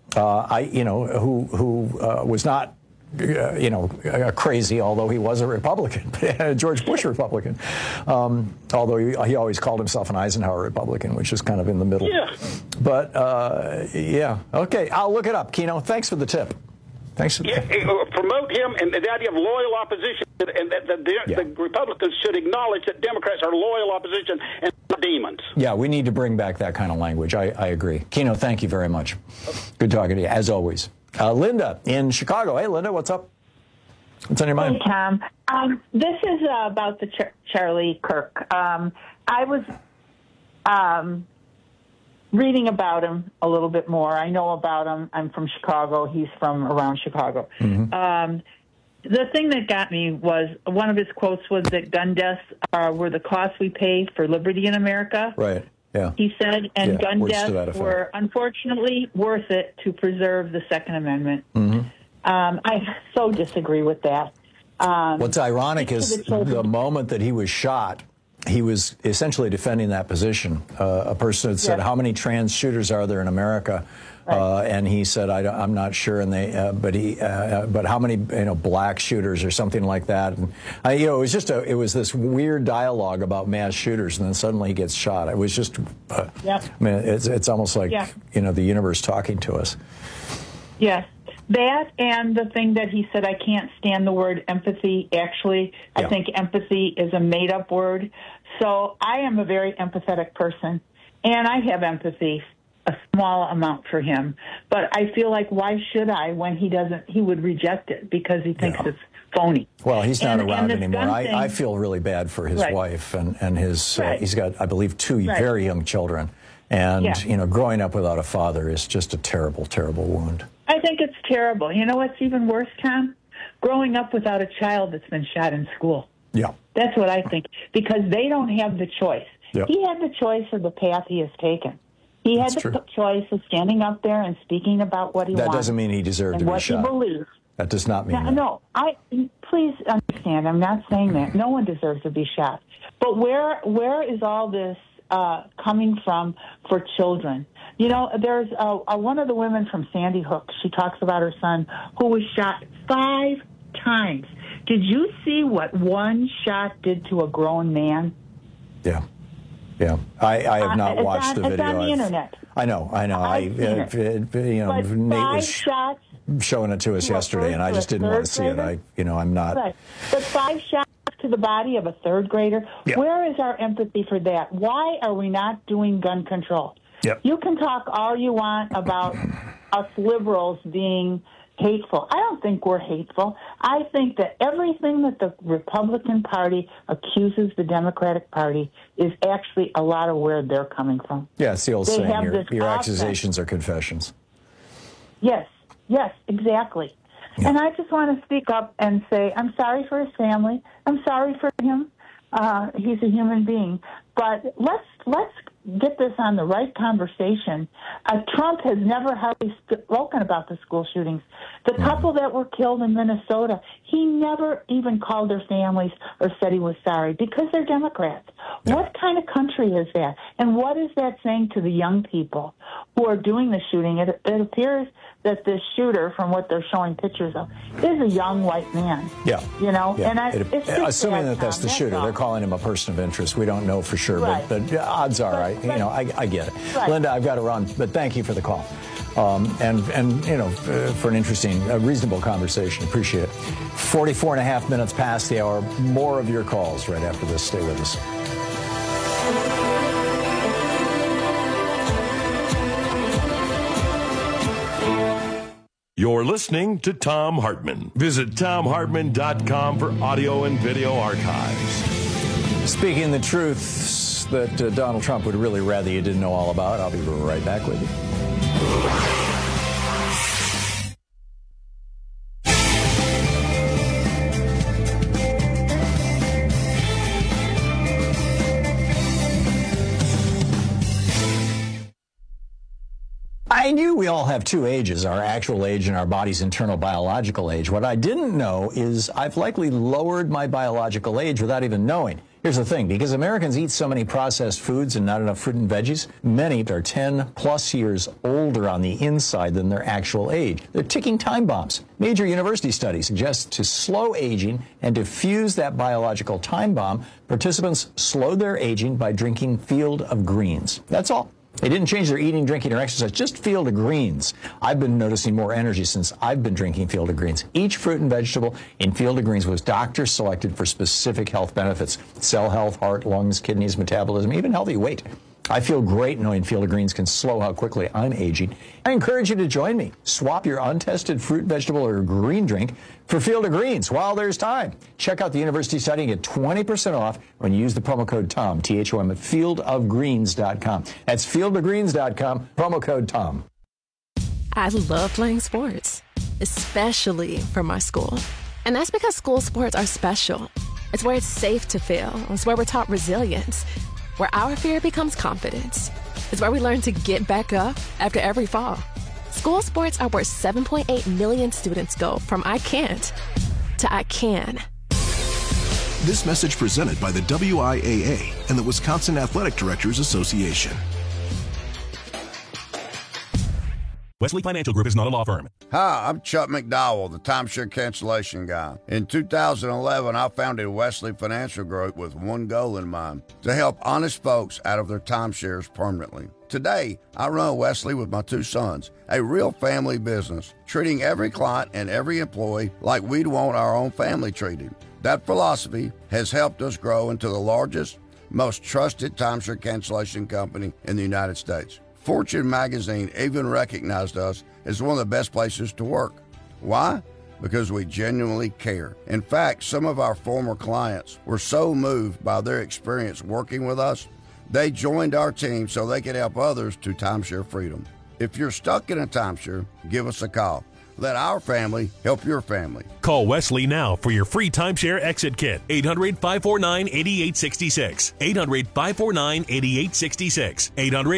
Who was not crazy, although he was a Republican, a George Bush Republican. Although he always called himself an Eisenhower Republican, which is kind of in the middle. Yeah. But okay, I'll look it up. Keno, thanks for the tip. Thanks for promote him and the idea of loyal opposition, and that the Republicans should acknowledge that Democrats are loyal opposition and not demons. Yeah, we need to bring back that kind of language. I agree. Keno, thank you very much. Good talking to you, as always. Linda in Chicago. Hey, Linda, what's up? What's on your mind? Hey, Tom. This is about the Charlie Kirk. I was reading about him a little bit more. I know about him. I'm from Chicago. He's from around Chicago. Mm-hmm. The thing that got me was one of his quotes was that gun deaths were the cost we pay for liberty in America. Right. Yeah. He said, and gun deaths were unfortunately worth it to preserve the Second Amendment. Mm-hmm. I so disagree with that. What's ironic is the moment that he was shot, he was essentially defending that position. A person had said, "How many trans shooters are there in America?" And he said, "I'm not sure." And but how many black shooters or something like that? And it was just it was this weird dialogue about mass shooters, and then suddenly he gets shot. It was just, I mean, it's almost like the universe talking to us. Yes. That and the thing that he said, I can't stand the word empathy. Actually, I think empathy is a made-up word. So I am a very empathetic person, and I have empathy, a small amount for him. But I feel like, why should I when he doesn't? He would reject it because he thinks it's phony. Well, he's not around anymore. I feel really bad for his wife and his. He's got, I believe, two very young children. And, growing up without a father is just a terrible, terrible wound. I think it's terrible. You know what's even worse, Tom? Growing up without a child that's been shot in school. Yeah. That's what I think, because they don't have the choice. Yep. He had the choice of the path he has taken. He had the choice of standing up there and speaking about what he wants. That doesn't mean he deserved to be shot. And what he believes. That does not mean that. No, please understand, I'm not saying that. No one deserves to be shot. But where is all this coming from for children? There's one of the women from Sandy Hook. She talks about her son who was shot 5 times. Did you see what one shot did to a grown man? Yeah. I have not watched the video. It's on the internet. I know. Nate was showing it to us yesterday, and I just didn't want to see it. I'm not. Right. But 5 shots to the body of a 3rd grader. Yeah. Where is our empathy for that? Why are we not doing gun control? Yep. You can talk all you want about us liberals being hateful. I don't think we're hateful. I think that everything that the Republican Party accuses the Democratic Party is actually a lot of where they're coming from. Yeah, it's the old saying, your accusations are confessions. Yes, exactly. Yeah. And I just want to speak up and say, I'm sorry for his family. I'm sorry for him. He's a human being. But let's get this on the right conversation. Trump has never hardly spoken about the school shootings. The couple that were killed in Minnesota, he never even called their families or said he was sorry because they're Democrats. Yeah. What kind of country is that? And what is that saying to the young people? who are doing the shooting, it appears that this shooter, from what they're showing pictures of, is a young white man. Yeah. You know? Yeah. And it's just assuming sad, that's the Tom, shooter. all. They're calling him a person of interest. We don't know for sure, Right. but odds are, I get it. Right. Linda, I've got to run, but thank you for the call. And for an interesting, reasonable conversation. Appreciate it. 44 and a half minutes past the hour. More of your calls right after this. Stay with us. You're listening to Thom Hartmann. Visit ThomHartmann.com for audio and video archives. Speaking the truths that Donald Trump would really rather you didn't know all about. I'll be right back with you. I knew we all have two ages, our actual age and our body's internal biological age. What I didn't know is I've likely lowered my biological age without even knowing. Here's the thing, because Americans eat so many processed foods and not enough fruit and veggies, many are 10 plus years older on the inside than their actual age. They're ticking time bombs. Major university studies suggest to slow aging and to fuse that biological time bomb, participants slowed their aging by drinking Field of Greens. That's all. They didn't change their eating, drinking, or exercise, just Field of Greens. I've been noticing more energy since I've been drinking Field of Greens. Each fruit and vegetable in Field of Greens was doctor selected for specific health benefits: cell health, heart, lungs, kidneys, metabolism, even healthy weight. I feel great knowing Field of Greens can slow how quickly I'm aging. I encourage you to join me. Swap your untested fruit, vegetable, or green drink for Field of Greens while there's time. Check out the university study and get 20% off when you use the promo code TOM, T-H-O-M, at fieldofgreens.com. That's fieldofgreens.com, promo code TOM. I love playing sports, especially for my school. And that's because school sports are special. It's where it's safe to fail. It's where we're taught resilience, where our fear becomes confidence. It's where we learn to get back up after every fall. School sports are where 7.8 million students go from I can't to I can. This message presented by the WIAA and the Wisconsin Athletic Directors Association. Wesley Financial Group is not a law firm. Hi, I'm Chuck McDowell, the timeshare cancellation guy. In 2011, I founded Wesley Financial Group with one goal in mind: to help honest folks out of their timeshares permanently. Today, I run Wesley with my two sons, a real family business, treating every client and every employee like we'd want our own family treated. That philosophy has helped us grow into the largest, most trusted timeshare cancellation company in the United States. Fortune magazine even recognized us as one of the best places to work. Why? Because we genuinely care. In fact, some of our former clients were so moved by their experience working with us, they joined our team so they could help others to timeshare freedom. If you're stuck in a timeshare, give us a call. Let our family help your family. Call Wesley now for your free timeshare exit kit. 800-549-8866. 800-549-8866.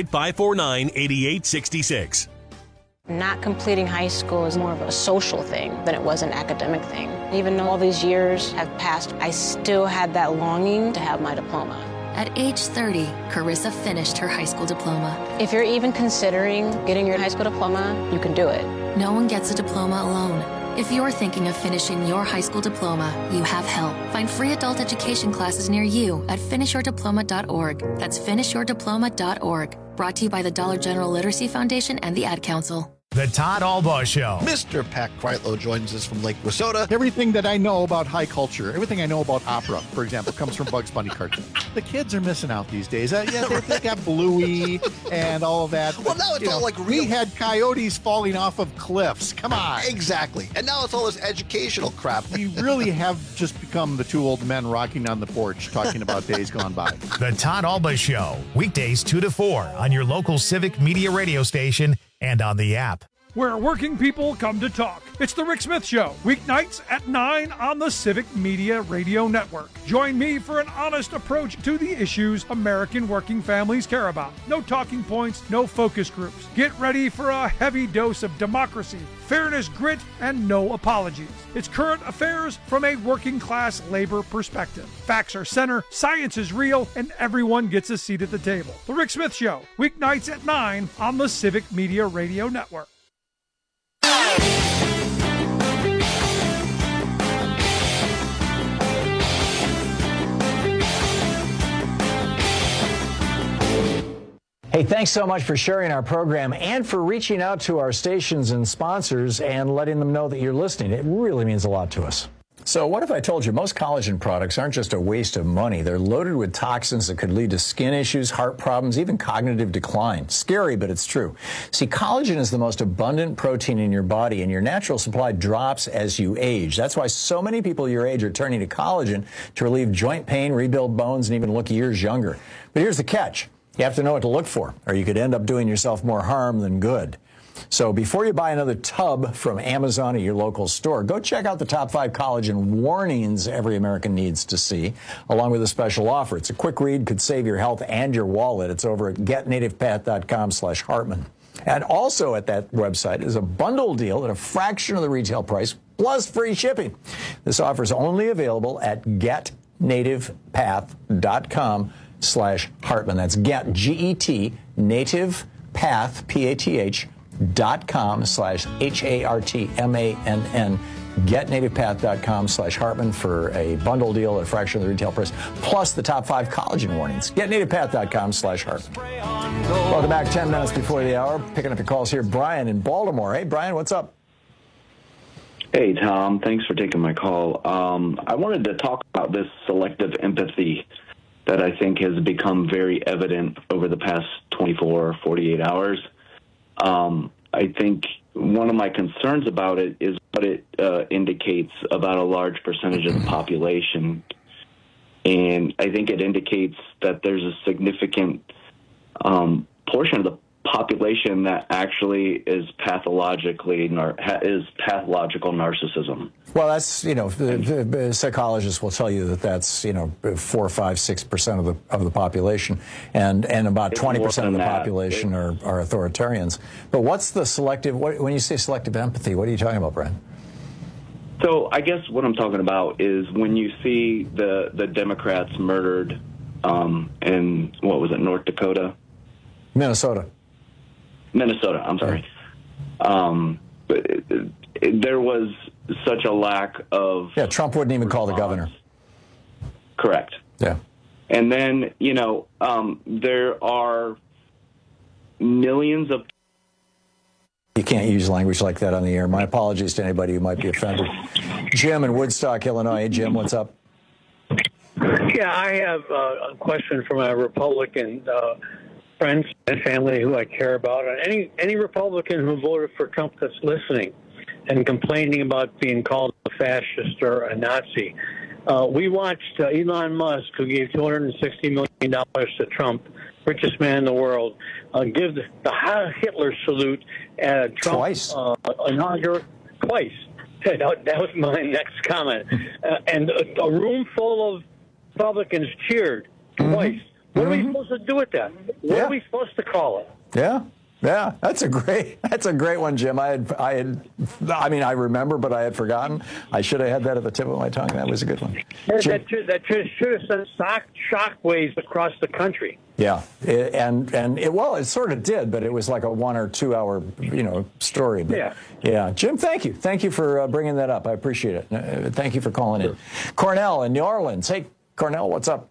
800-549-8866. Not completing high school is more of a social thing than it was an academic thing. Even though all these years have passed, I still had that longing to have my diploma. At age 30, Carissa finished her high school diploma. If you're even considering getting your high school diploma, you can do it. No one gets a diploma alone. If you're thinking of finishing your high school diploma, you have help. Find free adult education classes near you at finishyourdiploma.org. That's finishyourdiploma.org. Brought to you by the Dollar General Literacy Foundation and the Ad Council. The Todd Albaugh Show. Mr. Pat Kreitlow joins us from Lake Wissota. Everything that I know about high culture, everything I know about opera, for example, comes from Bugs Bunny cartoons. The kids are missing out these days. They got Bluey and all of that. Well, now it's all like real. We had coyotes falling off of cliffs. Come on. Exactly. And now it's all this educational crap. We really have just become the two old men rocking on the porch talking about days gone by. The Todd Albaugh Show, weekdays 2 to 4 on your local Civic Media radio station and on the app. where working people come to talk. It's The Rick Smith Show, weeknights at 9 on the Civic Media Radio Network. Join me for an honest approach to the issues American working families care about. No talking points, no focus groups. Get ready for a heavy dose of democracy, fairness, grit, and no apologies. It's current affairs from a working class labor perspective. Facts are center, science is real, and everyone gets a seat at the table. The Rick Smith Show, weeknights at 9 on the Civic Media Radio Network. Hey, thanks so much for sharing our program and for reaching out to our stations and sponsors and letting them know that you're listening. It really means a lot to us. So what if I told you most collagen products aren't just a waste of money? They're loaded with toxins that could lead to skin issues, heart problems, even cognitive decline. Scary, but it's true. See, collagen is the most abundant protein in your body, and your natural supply drops as you age. That's why so many people your age are turning to collagen to relieve joint pain, rebuild bones, and even look years younger. But here's the catch. You have to know what to look for, or you could end up doing yourself more harm than good. So before you buy another tub from Amazon or your local store, go check out the top 5 collagen warnings every American needs to see, along with a special offer. It's a quick read, could save your health and your wallet. It's over at getnativepath.com/Hartman. And also at that website is a bundle deal at a fraction of the retail price, plus free shipping. This offer is only available at getnativepath.com/Hartman. That's get, G-E-T, native path, PATH.com/HARTMANN. GetNativePath.com/Hartman for a bundle deal at a fraction of the retail price, plus the top 5 collagen warnings. GetNativePath.com/Hartman. Welcome back. 10 minutes before the hour. Picking up your calls here. Brian in Baltimore. Hey, Brian, what's up? Hey, Tom. Thanks for taking my call. I wanted to talk about this selective empathy that I think has become very evident over the past 24 or 48 hours. I think one of my concerns about it is what it indicates about a large percentage of the population. And I think it indicates that there's a significant portion of the population that actually is pathological narcissism. Well, that's, the psychologists will tell you that that's, 4, 5, 6% of the population, and about 20% of the population are authoritarians. But what's the selective? When you say selective empathy, what are you talking about, Brian? So I guess what I'm talking about is when you see the Democrats murdered in, what was it, North Dakota? Minnesota, I'm sorry. There was such a lack of... Yeah, Trump wouldn't even call the governor. Correct. Yeah. And then, there are millions of... You can't use language like that on the air. My apologies to anybody who might be offended. Jim in Woodstock, Illinois. Hey, Jim, what's up? Yeah, I have a question for my Republican friends and family who I care about, and any Republican who voted for Trump that's listening and complaining about being called a fascist or a Nazi. We watched Elon Musk, who gave $260 million to Trump, richest man in the world, give the Hitler salute at Trump twice. Inaugural twice. That was my next comment. And a room full of Republicans cheered twice. What are we supposed to do with that? What are we supposed to call it? Yeah, that's a great one, Jim. I remember, but I had forgotten. I should have had that at the tip of my tongue. That was a good one. That should have sent shockwaves across the country. Yeah, it sort of did, but it was like a 1 or 2 hour, story. But, yeah. Jim, thank you. Thank you for bringing that up. I appreciate it. Thank you for calling in. Cornell in New Orleans. Hey, Cornell, what's up?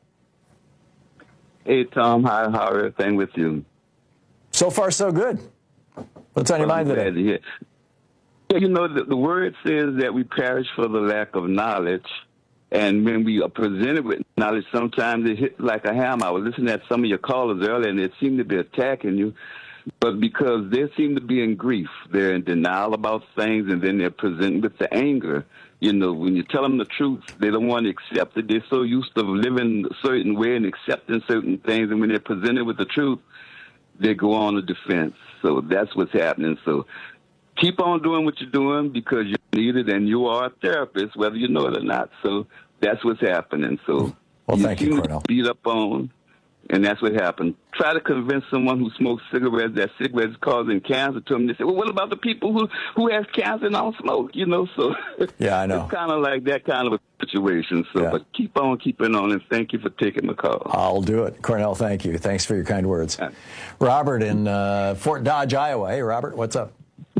Hey, Tom. How everything with you? So far, so good. What's on your mind today? Yeah, the word says that we perish for the lack of knowledge. And when we are presented with knowledge, sometimes it hits like a hammer. I was listening at some of your callers earlier, and they seem to be attacking you. But because they seem to be in grief, they're in denial about things, and then they're presented with the anger. When you tell them the truth, they don't want to accept it. They're so used to living a certain way and accepting certain things, and when they're presented with the truth, they go on the defense. So that's what's happening. So keep on doing what you're doing because you need it, and you are a therapist, whether you know it or not. So that's what's happening. So thank you, Cornell. Beat up on, and that's what happened. Try to convince someone who smokes cigarettes that cigarettes causing cancer to them. They say, well, what about the people who have cancer and don't smoke? So yeah, I know. It's kind of like that kind of a situation. So, but keep on keeping on, and thank you for taking the call. I'll do it. Cornell, thank you. Thanks for your kind words. Robert in Fort Dodge, Iowa. Hey, Robert, what's up?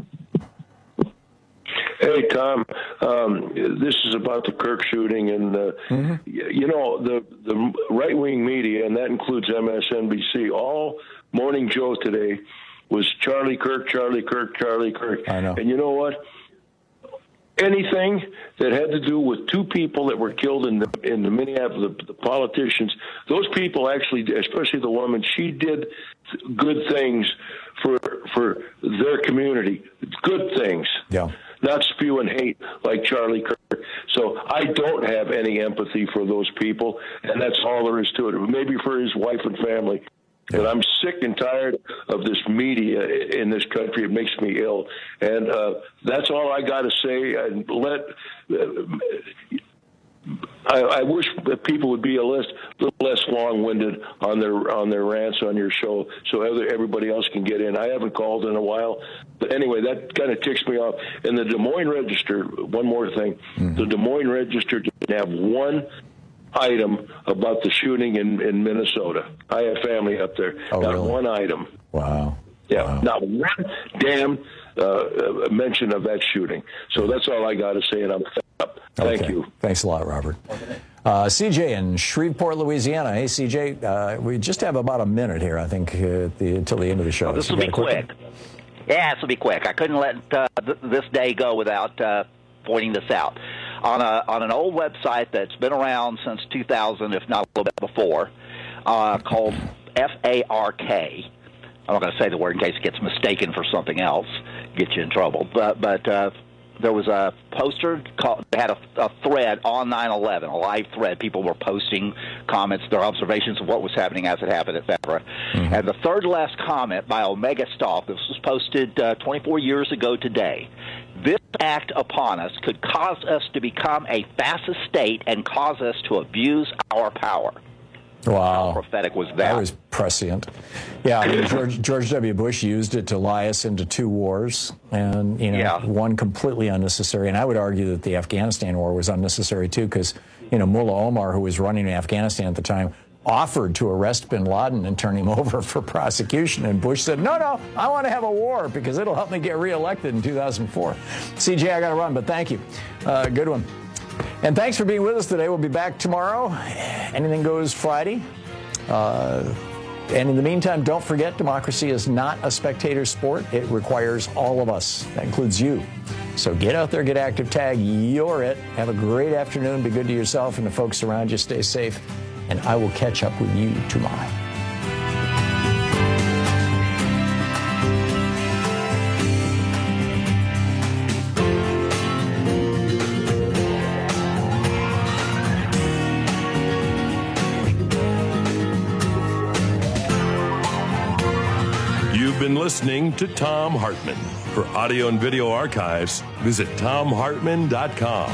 Hey, Tom. This is about the Kirk shooting, and the right-wing media, and that includes MSNBC. All Morning Joe today was Charlie Kirk, Charlie Kirk, Charlie Kirk. I know. And you know what? Anything that had to do with two people that were killed in the Minneapolis, the politicians, those people actually, especially the woman, she did good things for their community. Good things. Yeah. Not spewing hate like Charlie Kirk. So I don't have any empathy for those people, and that's all there is to it. Maybe for his wife and family. But I'm sick and tired of this media in this country. It makes me ill. And that's all I got to say. And I wish that people would be a little less long-winded on their rants on your show, so everybody else can get in. I haven't called in a while, but anyway, that kind of ticks me off. And the Des Moines Register, one more thing, the Des Moines Register didn't have one item about the shooting in Minnesota. I have family up there. Oh, not really? one item. Wow. Yeah, wow. Not one damn mention of that shooting. So that's all I got to say, and I'm fed up. Thank you. Thanks a lot, Robert. CJ in Shreveport, Louisiana. Hey, CJ, we just have about a minute here, I think, until the end of the show. This will be quick. Yeah, this will be quick. I couldn't let this day go without pointing this out. On an old website that's been around since 2000, if not a little bit before, called FARK. I'm not going to say the word in case it gets mistaken for something else, get you in trouble. But there was a poster that had a thread on 9/11, a live thread. People were posting comments, their observations of what was happening as it happened, etc. Mm-hmm. And the third last comment by Omega Staff, this was posted 24 years ago today. This act upon us could cause us to become a fascist state and cause us to abuse our power. Wow. How prophetic was that? That was prescient. Yeah, I mean, George W. Bush used it to lie us into two wars, and, one completely unnecessary. And I would argue that the Afghanistan war was unnecessary, too, because, Mullah Omar, who was running Afghanistan at the time, offered to arrest bin Laden and turn him over for prosecution. And Bush said, no, I want to have a war because it'll help me get reelected in 2004. CJ, I got to run, but thank you. Good one. And thanks for being with us today. We'll be back tomorrow. Anything Goes Friday. And in the meantime, don't forget, democracy is not a spectator sport. It requires all of us. That includes you. So get out there, get active, tag, you're it. Have a great afternoon. Be good to yourself and the folks around you. Stay safe. And I will catch up with you tomorrow. You've been listening to Thom Hartmann. For audio and video archives, visit ThomHartmann.com.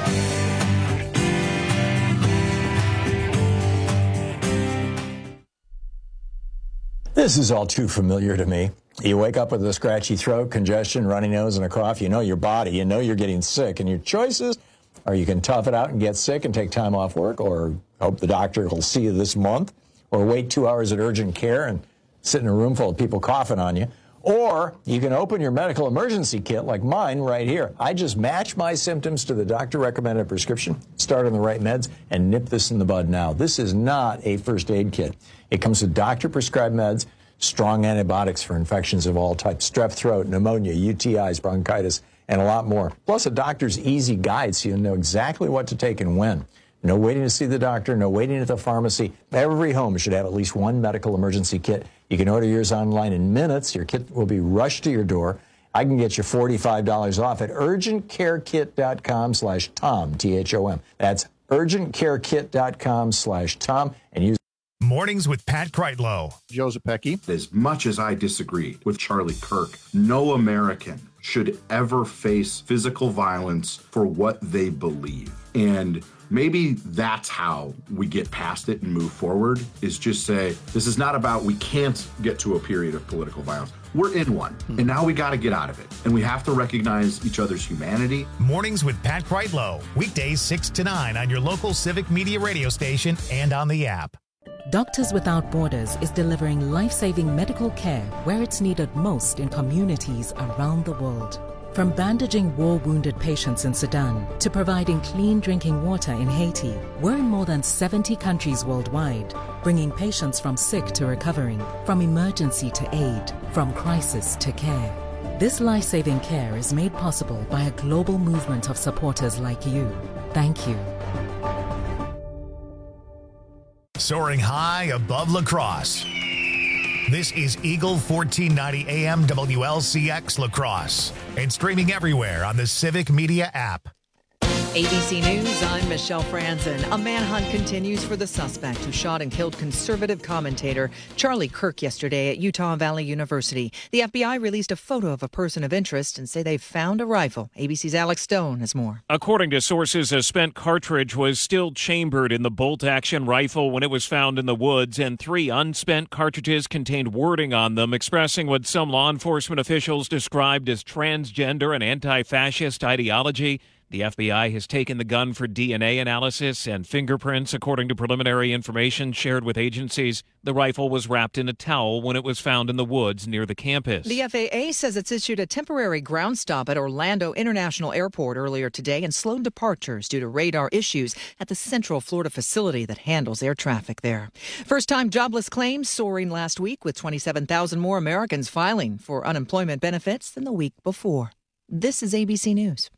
This is all too familiar to me. You wake up with a scratchy throat, congestion, runny nose, and a cough. You know your body. You know you're getting sick. And your choices are you can tough it out and get sick and take time off work, or hope the doctor will see you this month, or wait 2 hours at urgent care and sit in a room full of people coughing on you. Or you can open your medical emergency kit like mine right here. I just match my symptoms to the doctor-recommended prescription, start on the right meds, and nip this in the bud now. This is not a first aid kit. It comes with doctor-prescribed meds, strong antibiotics for infections of all types, strep throat, pneumonia, UTIs, bronchitis, and a lot more. Plus a doctor's easy guide so you know exactly what to take and when. No waiting to see the doctor, no waiting at the pharmacy. Every home should have at least one medical emergency kit. You can order yours online in minutes. Your kit will be rushed to your door. I can get you $45 off at urgentcarekit.com/Tom, T-H-O-M. That's urgentcarekit.com/Tom, and use Mornings with Pat Kreitlow. Joe Zepecki. As much as I disagree with Charlie Kirk, no American should ever face physical violence for what they believe. And maybe that's how we get past it and move forward, is just say, this is not about we can't get to a period of political violence. We're in one, and now we got to get out of it. And we have to recognize each other's humanity. Mornings with Pat Kreitlow. Weekdays 6 to 9 on your local Civic Media radio station and on the app. Doctors Without Borders is delivering life-saving medical care where it's needed most in communities around the world. From bandaging war-wounded patients in Sudan to providing clean drinking water in Haiti, we're in more than 70 countries worldwide, bringing patients from sick to recovering, from emergency to aid, from crisis to care. This life-saving care is made possible by a global movement of supporters like you. Thank you. Soaring high above La Crosse. This is Eagle 1490 AM WLCX La Crosse and streaming everywhere on the Civic Media app. ABC News, I'm Michelle Franzen. A manhunt continues for the suspect who shot and killed conservative commentator Charlie Kirk yesterday at Utah Valley University. The FBI released a photo of a person of interest and say they've found a rifle. ABC's Alex Stone has more. According to sources, a spent cartridge was still chambered in the bolt-action rifle when it was found in the woods, and 3 unspent cartridges contained wording on them expressing what some law enforcement officials described as transgender and anti-fascist ideology. The FBI has taken the gun for DNA analysis and fingerprints. According to preliminary information shared with agencies, the rifle was wrapped in a towel when it was found in the woods near the campus. The FAA says it's issued a temporary ground stop at Orlando International Airport earlier today and slowed departures due to radar issues at the Central Florida facility that handles air traffic there. First-time jobless claims soaring last week, with 27,000 more Americans filing for unemployment benefits than the week before. This is ABC News.